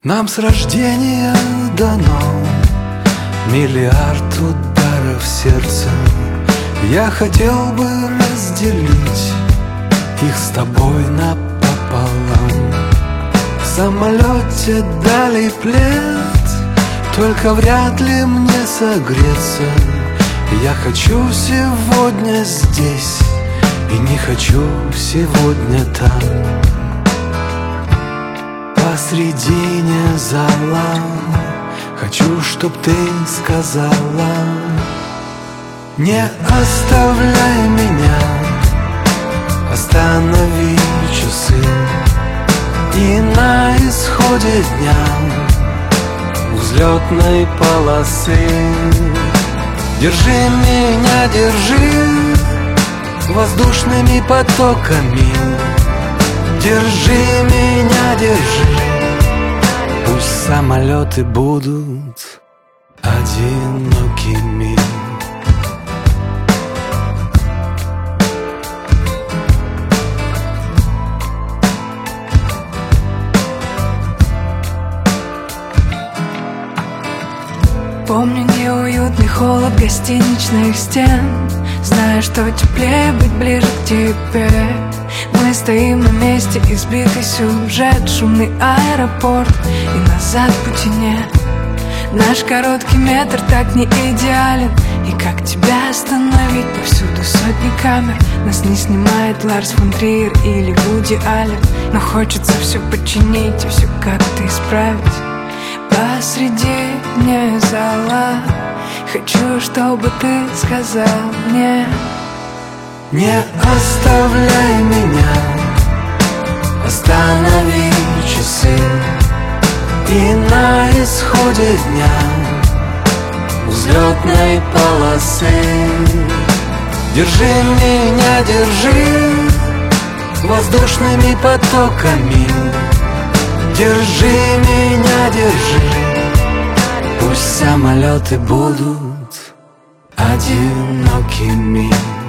Нам с рождения дано миллиард ударов сердца. Я хотел бы разделить их с тобой напополам. В самолете дали плед, только вряд ли мне согреться. Я хочу сегодня здесь и не хочу сегодня там. Посредине зала хочу, чтоб ты сказала: не оставляй меня, останови часы. И на исходе дня взлетной полосы держи меня, держи воздушными потоками. Держи меня, держи, пусть самолеты будут одинокими. Помню неуютный холод гостиничных стен, зная, что теплее быть ближе к тебе. Мы стоим на месте, избитый сюжет, шумный аэропорт, и назад пути нет. Наш короткий метр так не идеален, и как тебя остановить? Повсюду сотни камер, нас не снимает Ларс фон Триер или Вуди Аллен. Но хочется все починить и все как-то исправить. Посредине зала хочу, чтобы ты сказал мне: не оставляй меня, останови часы. И на исходе дня взлетной полосы держи меня, держи воздушными потоками. Держи меня, держи, пусть самолеты будут одинокими.